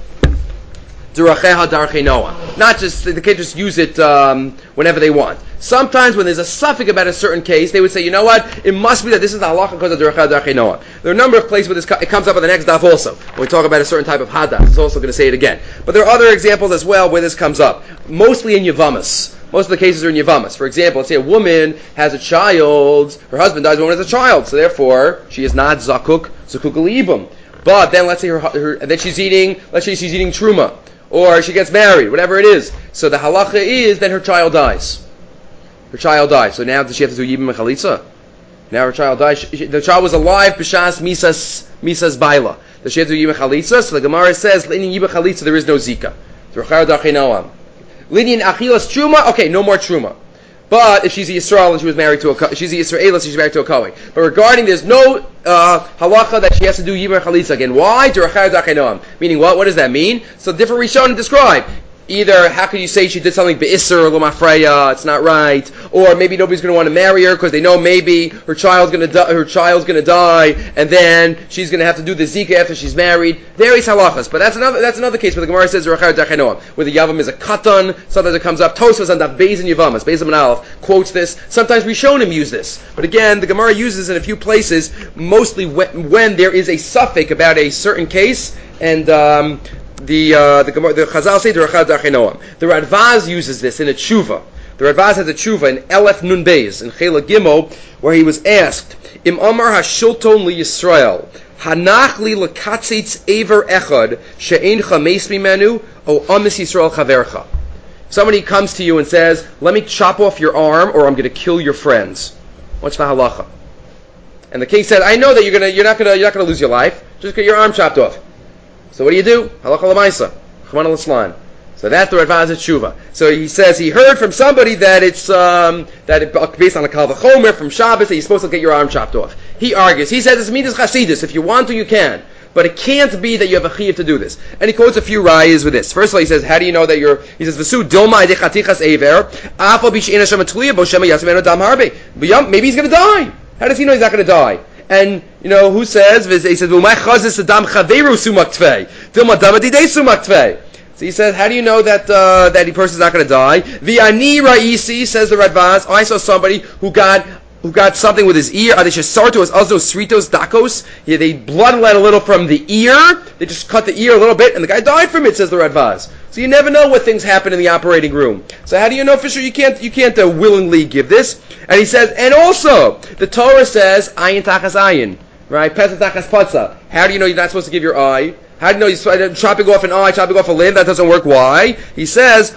Deracheha Darchei Noam. Not just, they can't just use it um, whenever they want. Sometimes when there's a suffix about a certain case, they would say, you know what, it must be that this is the halacha because of Deracheha Darchei Noam. There are a number of places where this co- it comes up in the next daf also. When we talk about a certain type of hadas, it's also going to say it again. But there are other examples as well where this comes up. Mostly in Yavamas. Most of the cases are in Yavamas. For example, let's say a woman has a child, her husband dies, the woman has a child, so therefore she is not zakuk, zakuk alibum. But then let's say her, her and then she's eating, let's say she's eating truma, or she gets married, whatever it is. So the halacha is then her child dies. Her child dies. So now does she have to do yibum and chalitza? Now her child dies. She, the child was alive b'shas misas misas baila. Does she have to do yibum and chalitza? So the Gemara says, in yibum chalitza there is no zika. Linyan achilas truma, okay, no more truma. But if she's a Yisrael and she was married to a, she's a Yisraelis, she's married to a Kohen. But regarding, there's no uh, halacha that she has to do yibum chalitza again. Why? Meaning what? What does that mean? So different Rishonim describe. Either, how can you say she did something be'isser or l'mafreya, it's not right, or maybe nobody's going to want to marry her because they know maybe her child's going to di- her child's going to die, and then she's going to have to do the zika after she's married. Various halachas, but that's another that's another case where the Gemara says where the yavam is a katan. Sometimes it comes up. Tosfos on the Beis and Yavamas, Beis and Aleph quotes this. Sometimes Rishonim use this, but again, the Gemara uses it in a few places, mostly when, when there is a suffix about a certain case, and um, The uh, the the Chazal say Derechad Darchei Noam. The Radvaz uses this in a tshuva. The Radvaz has a tshuva in Elef Nun Beis in Chela Gimel, where he was asked, Im Amar Hashilton li Yisrael Hanach li lekatzitz Ever Echad She'ein Chameis Mimenu O Amis Yisrael Chavercha. Somebody comes to you and says, "Let me chop off your arm, or I'm going to kill your friends." What's the halacha? And the king said, "I know that you're going to you're not going to you're not going to lose your life. Just get your arm chopped off." So what do you do? Halacha l'maisa, Chman al-Islan. So that's the Radvaz's tshuva. So he says he heard from somebody that it's um, that it, based on a kal v'chomer from Shabbos that you're supposed to get your arm chopped off. He argues. He says it's midas chasidus. If you want to, you can. But it can't be that you have a chiyuv to do this. And he quotes a few rayas with this. First of all, he says, how do you know that you're, he says, V'su dilma ide chatichas ever, afal b'she'ena shem atliya, bo shema yasamenu dam harbe. Maybe he's going to die. How does he know he's not going to die? And, you know, who says, he says, V'umay chazis adam chaveru sumak tvei, dilma dam adidei sumak tvei. So he says, how do you know that uh, that the person's not going to die? V'ani ra'isi, says the Radvaz, I saw somebody who got who got something with his ear. They just sarto as azos sritos dakos. Yeah, they bloodlet a little from the ear. They just cut the ear a little bit, and the guy died from it, says the Radvaz. So you never know what things happen in the operating room. So how do you know for sure? You can't you can't uh, willingly give this. And he says, and also the Torah says ayin tachas ayin, right? Pesa tachas patza. How do you know you're not supposed to give your eye? How do you know you're chopping off an eye, chopping off a limb? That doesn't work. Why? He says,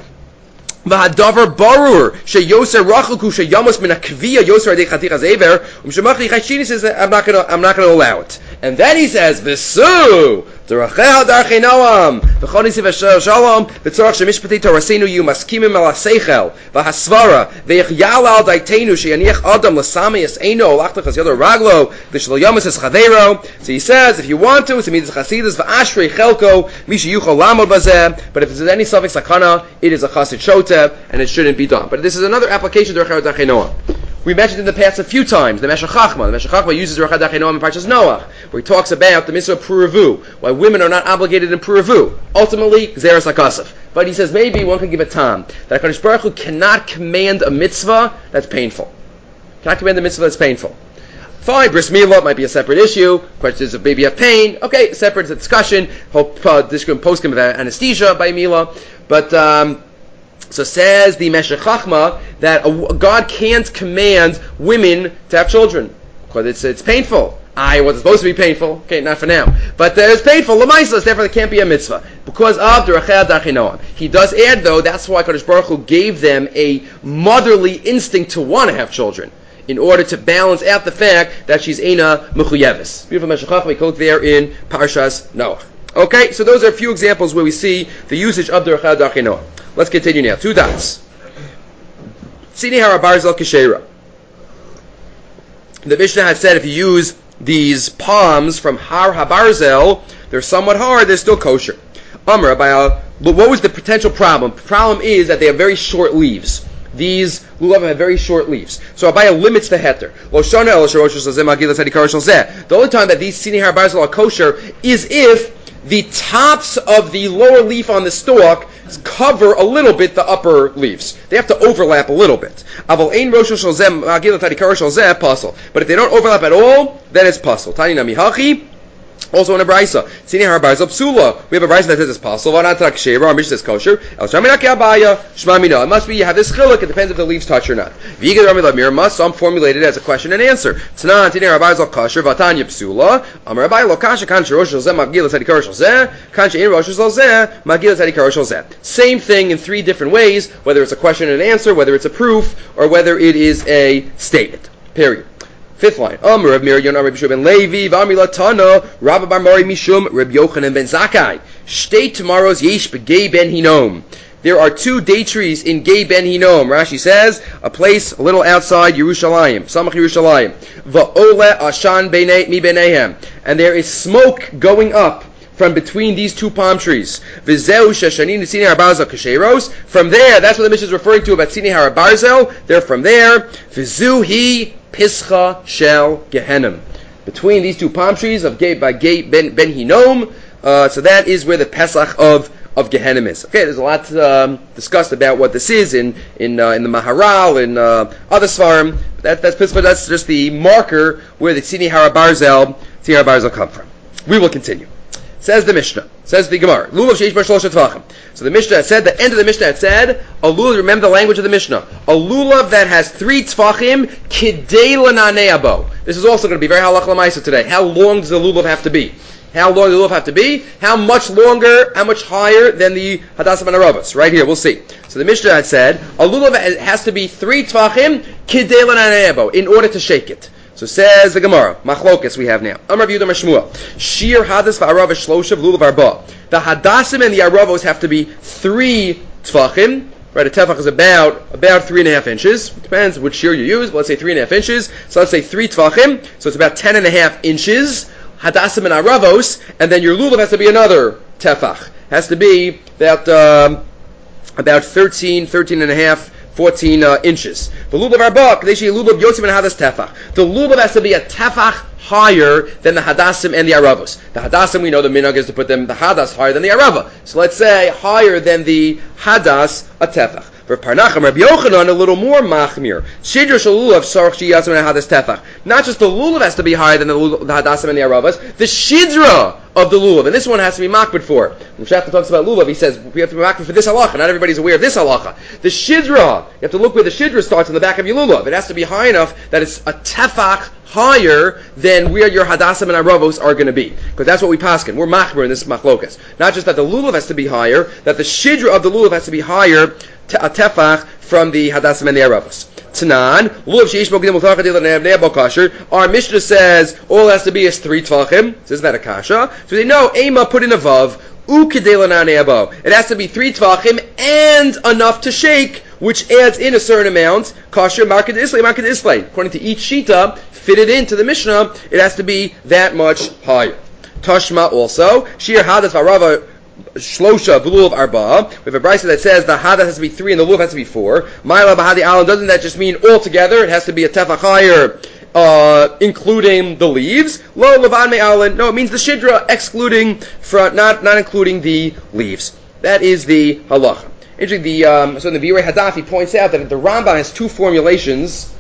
V'hadavar barur sheyoser rachaku sheyamos min hakviya yoser adei chatichas ever umshemachli chayshini says I'm not gonna I'm not gonna allow it. And then he says v'su deracheh darchei noam v'choni siv shalom v'tzorach shemishpatei torasenu yu maskimim al haseichel v'hasvara v'yichyal al daitenu sheyaniach adam l'samei es eino olachtachas yodor raglo v'shlo yomas es chavero. So he says if you want to it's a midas chasidus v'ashrei chelko mishi yuchol lamod bazeh. But if there's any suffix sakana, it is a chassid shot. And it shouldn't be done. But this is another application to Rechad Dachei Noah. We mentioned in the past a few times the Meshech Chachma. The Meshech Chachma uses Rechad Dachei Noah in Parshas Noah, where he talks about the mitzvah of Puravu, why women are not obligated in Puravu. Ultimately, Gzeras HaKasaf. But he says maybe one could give a tam that HaKadosh Baruch Hu cannot command a mitzvah that's painful. Cannot command a mitzvah that's painful. Fine, bris milah might be a separate issue. Question is if baby have pain. Okay, separate discussion. Hope uh, this can post him with anesthesia by milah. But um, So says the Meshech Chachma that a, God can't command women to have children because it's it's painful. I was supposed to be painful. Okay, not for now, but uh, it's painful. L'maisa, therefore there can't be a mitzvah because of the Rechad Dachei Noam. He does add though. That's why Kadosh Baruch Hu gave them a motherly instinct to want to have children in order to balance out the fact that she's Eina Mechuyeves. Beautiful Meshech Chachma we quote there in Parshas Noach. Okay, so those are a few examples where we see the usage of the Rechad Dachei Noam. Let's continue now. Two dots. Tzini harabarzel kishera. The Mishnah has said if you use these palms from har habarzel, they're somewhat hard, they're still kosher. Amr, what was the potential problem? The problem is that they have very short leaves. These lulav have very short leaves. So Abaya limits the heter. The only time that these tzini harabarzel are kosher is if the tops of the lower leaf on the stalk cover a little bit the upper leaves. They have to overlap a little bit. But if they don't overlap at all, then it's puzzle. Also in a brisa, tzini harabarzel psula. We have a brisa that says it's possible. Our Mishnah says kosher. It must be you have this chiluk. It depends if the leaves touch or not. Some formulated as a question and answer. Tanan tzini harabarzel kosher. Vatanya psula. Amar Abaye lo kasha kan sherosh zeh magil tzadi karosh zeh. Kan shein rosh zeh magil tzadi karosh zeh. Same thing in three different ways. Whether it's a question and answer, whether it's a proof, or whether it is a statement. Period. Fifth line. Amr Reb Miriam Rabbi Yeshua ben Levi v'Amila Tana Rabbi Bar Mori Mishum Reb Yochanan ben Zakkai. Shtei tomorrow's Yesh Begei ben Hinom. There are two date trees in Gei ben Hinom. Rashi says a place a little outside Yerushalayim, Samach Yerushalayim. Va'ole Ashan mi beneihem, and there is smoke going up from between these two palm trees. V'zeu sheshanin tzini harabarzel kasheros. From there, that's what the Mishnah is referring to about tzini harabarzel. They're from there. V'zu hi Pischa Shel Gehenim. Between these two palm trees of Ge, by Ge, Ben, ben Hinom, uh, so that is where the Pesach of, of Gehenim is. Okay, there's a lot um, discussed about what this is in in uh, in the Maharal and uh, other Svarim. That, that's Pischa. That's just the marker where the Tzini Harabarzel Tzini Harabarzel come from. We will continue. Says the Mishnah. Says the Gemara. Lulav sheish bar shlosha tvachim. So the Mishnah said, the end of the Mishnah had said, a lulav, remember the language of the Mishnah, a lulav that has three tvachim, kidei lananei abo. This is also going to be very halach l'maisa today. How long does the lulav have to be? How long does the lulav have to be? How much longer, how much higher than the Hadassah ben Aravos? Right here, we'll see. So the Mishnah had said, a lulav has to be three tvachim, kidei lananei abo, in order to shake it. So says the Gemara, Machlokas we have now. Amar Yehuda Mashmuel. Shir hadas v'arav shloshav lulav arba. The hadasim and the aravos have to be three tfachim. Right, a tefach is about about three and a half inches. It depends which shear you use, but let's say three and a half inches. So let's say three tefachim. So it's about ten and a half inches. Hadasim and aravos, and then your lulav has to be another tefach. Has to be about um, about thirteen, thirteen and a half, fourteen uh, inches. The lulav arba, kadeshi lulav yotzim and hadas tefach. The lulav has to be a tefach higher than the hadasim and the aravos. The hadasim, we know the minhag is to put them the hadas higher than the arava. So let's say higher than the hadas, a tefach. For Parnacham, Rabbi Yochanan, a little more machmir. Shidra shalulav sarach shiyasim and hadas tefach. Not just the lulav has to be higher than the, lulav, the hadasim and the aravas. The shidra of the lulav, and this one has to be makbid for. When Shafta talks about lulav, he says we have to be makbid for this halacha. Not everybody's aware of this halacha. The shidra, you have to look where the shidra starts on the back of your lulav. It has to be high enough that it's a tefach higher than where your hadasim and aravos are going to be, because that's what we paskin. We're machmer in this machlokas. Not just that the lulav has to be higher, that the shidra of the lulav has to be higher, te- a tefach from the hadasim and the aravos. Tanan, lulav sheish bogdim ultachadil kasher. Our Mishnah says all it has to be is three tvachim. So isn't that a kasha? So they know ema put in a vav. It has to be three tvachim and enough to shake, which adds in a certain amount. Kasher market display, market display. According to each shita, fitted into the Mishnah, it has to be that much higher. Tashma also, shir hadas v'arava shlosha v'lulav arba. We have a brisa that says the hadas has to be three and the lulav has to be four. Ma'ila b'hadi alan, doesn't that just mean all together? It has to be a tefach higher, uh, including the leaves. Lo levan me'alan. No, it means the shidra, excluding, from, not not including the leaves. That is the halacha. Interesting. The um, so in the Virei Hadafi points out that the Rambam has two formulations.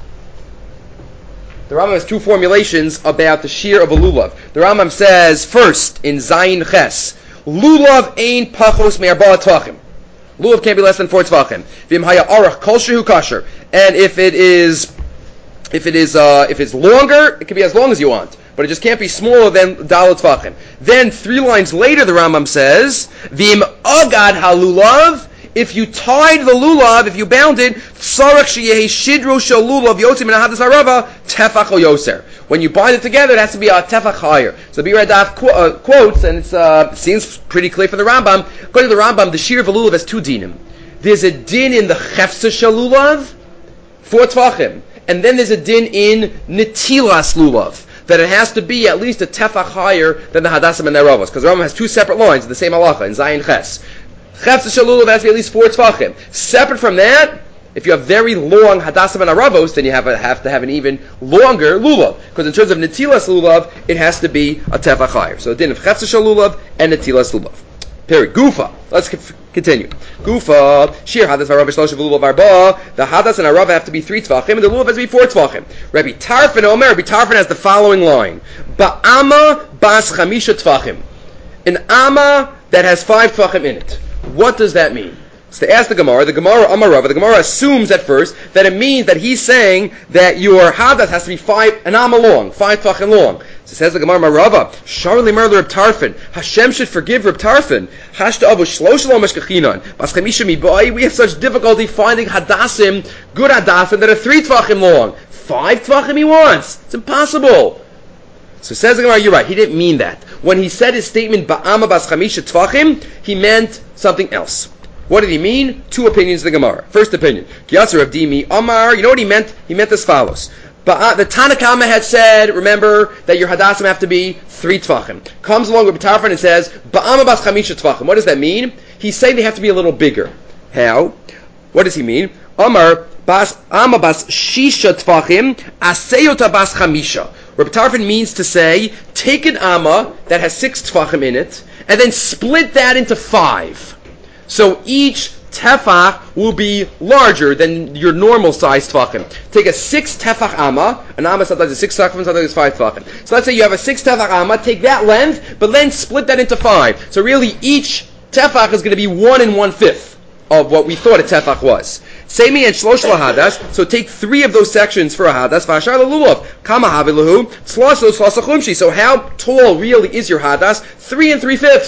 The Rambam has two formulations about the shear of a lulav. The Rambam says first in Zayin Ches, lulav ein pachos me'arba tvachim. Lulav can't be less than four tvachim. V'im haya arach kol shehu kasher. And if it is, if it is, uh, if it's longer, it can be as long as you want, but it just can't be smaller than dalot tvachim. Then three lines later, the Rambam says, v'im agad halulav. If you tied the lulav, if you bound it, sarach sheyehi shidro shel lulav yotzim min hadas harava tefach o yoser. When you bind it together, it has to be a tefach higher. So the Birei Daf qu- uh, quotes, and it uh, seems pretty clear from the Rambam. According to the Rambam, the shear of a lulav has two dinim. There's a din in the chefsa shel lulav, four tvachim, and then there's a din in netilas lulav, that it has to be at least a tefach higher than the hadasim and the aravos, because the Rambam has two separate lines in the same halacha in Zayin Ches. Chefza shalulav has to be at least four tvachim. Separate from that, if you have very long hadasim and aravos, then you have, a, have to have an even longer lulav. Because in terms of netilas lulav, it has to be a tefach higher. So the din of chefza shalulav and netilas lulav. Period. Gufa. Let's c- continue. Gufa. Shir hadas v'arav shlosha v'lulav arba. The hadas and arav have to be three tvachim, and the lulav has to be four tvachim. Rabbi Tarfon Omer. Rabbi Tarfon has the following line: Ba'ama bas chamisha tvachim. An ama that has five tvachim in it. What does that mean? So to ask the Gemara, the Gemara Amarava, the Gemara assumes at first that it means that he's saying that your hadas has to be five, an amma long, five tvachim long. So says the Gemara Amarava, Sharli murder Reb Tarfon, Hashem should forgive Reb Tarfon. Hashta avu shlosh lo mashkachinan, bas chamisha mibai. We have such difficulty finding hadasim, good hadasim that are three tvachim long. Five tvachim he wants. It's impossible. So says the Gemara, you're right, he didn't mean that. When he said his statement, Ba'ama bas chamisha tvachim, he meant something else. What did he mean? Two opinions of the Gemara. First opinion, Kiyatzer of Dimi Amar, you know what he meant? He meant as follows. Ba- the Tanakama had said, remember, that your hadasim have to be three tvachim. Comes along with Tarfon and says, Ba'ama bas chamisha tvachim. What does that mean? He's saying they have to be a little bigger. How? What does he mean? Amar, bas ama bas shisha tvachim, aseyota bas chamisha. Rabbi Tarfon means to say, take an amma that has six tefachim in it, and then split that into five. So each tefach will be larger than your normal size tefachim. Take a six tefach amma, an amma sometimes is six tefachim, sometimes is five tefachim. So let's say you have a six tefach amma, take that length, but then split that into five. So really each tefach is going to be one and one fifth of what we thought a tefach was. Semi and shlosh lahadas. So take three of those sections for a hadas. V'ashar lelulav kama havilahu tzlaso tzlasachumshi. So how tall really is your hadas? Three and three fifths.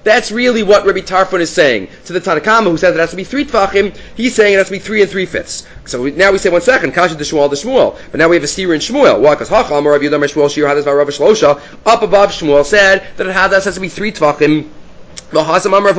That's really what Rabbi Tarfon is saying. To the Tanakama, who says it has to be three Tvachim, he's saying it has to be three and three fifths. So we, now we say, one second, Kasha de Shmuel de Shmuel. But now we have a steer in Shmuel. Why? Because Hacham, or Rav Yudam Shmuel, Shir Hadas Varav Shlosha, up above Shmuel said that it Hadas has to be three Tvachim. And we have another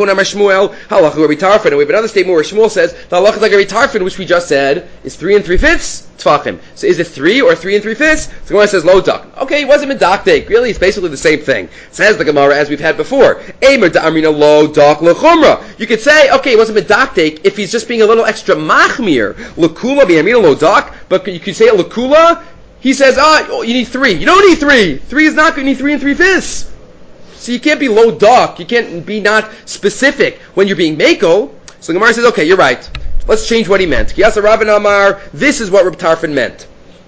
statement where Shmuel says the halach is like Rabbi Tarfon, which we just said is three and three fifths tefachim. So is it three or three and three fifths? So the Gemara says lo dak. Okay, it wasn't medakdek. Really, it's basically the same thing. Says the Gemara as we've had before. Eimer da'amrina lo dak lechumra. You could say, okay, it wasn't medakdek if he's just being a little extra machmir. Lekula b'yamina lo dak. But you could say it lekula. He says, ah, oh, you need three. You don't need three. Three is not good. You need three and three fifths. So you can't be low dark. You can't be not specific when you're being mako. So the Gemara says, okay, you're right. Let's change what he meant. Kiyasa Rabban Amar, this is what Reb Tarfon meant.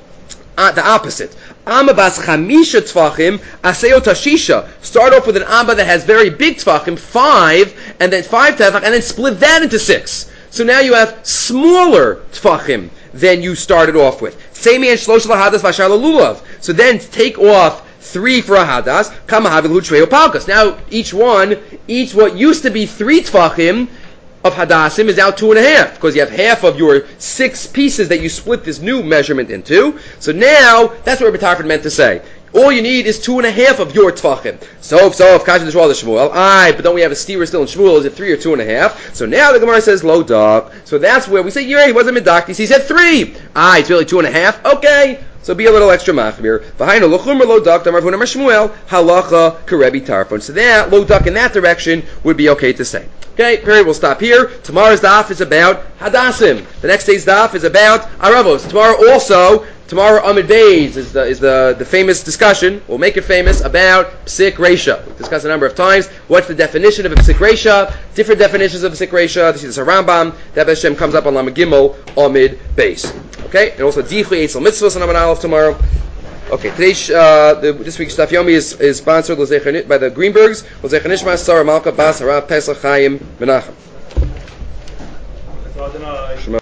Uh, the opposite. Amma bas chamisha tfachim, aseo tashisha. Start off with an amma that has very big tfachim, five, and then five tefach, and then split that into six. So now you have smaller tfachim than you started off with. Same man shlosh lahadas v'ashar lulav. So then take off three for a hadas, kama havilu treo palkas. Now each one, each what used to be three tfachim of hadasim is now two and a half, because you have half of your six pieces that you split this new measurement into. So now that's what Rabbi Tarfon meant to say. All you need is two and a half of your tfachim. So, so if Kasha Deshwal the Shmuel, aye, but don't we have a steer still in Shmuel? Is it three or two and a half? So now the Gemara says lo dog. So that's where we say, yeah, he wasn't medaktis. He said three. Aye, it's really two and a half. Okay. So be a little extra machmir. V'hainu lo chumra lo dak damar v'unamar Shmuel halacha karebi Tarfon. So that lo dak in that direction would be okay to say. Okay, period. We'll stop here. Tomorrow's daf is about hadasim. The next day's daf is about aravos. Tomorrow also. Tomorrow, Amid Beis is the is the, the famous discussion. We'll make it famous about psik reisha. We've discussed a number of times. What's the definition of a psik reisha? Different definitions of a psik reisha. This is a Rambam. That Hashem comes up on Lamed Gimel Amid Beis. Okay, and also Dichli Eitzel Mitzvahs on Amid Aleph tomorrow. Okay, today's uh, the, this week's Daf Yomi is, is sponsored by the Greenbergs. L'Zechanishma Sarah Malka Bas Harav Pesach Chaim Menachem.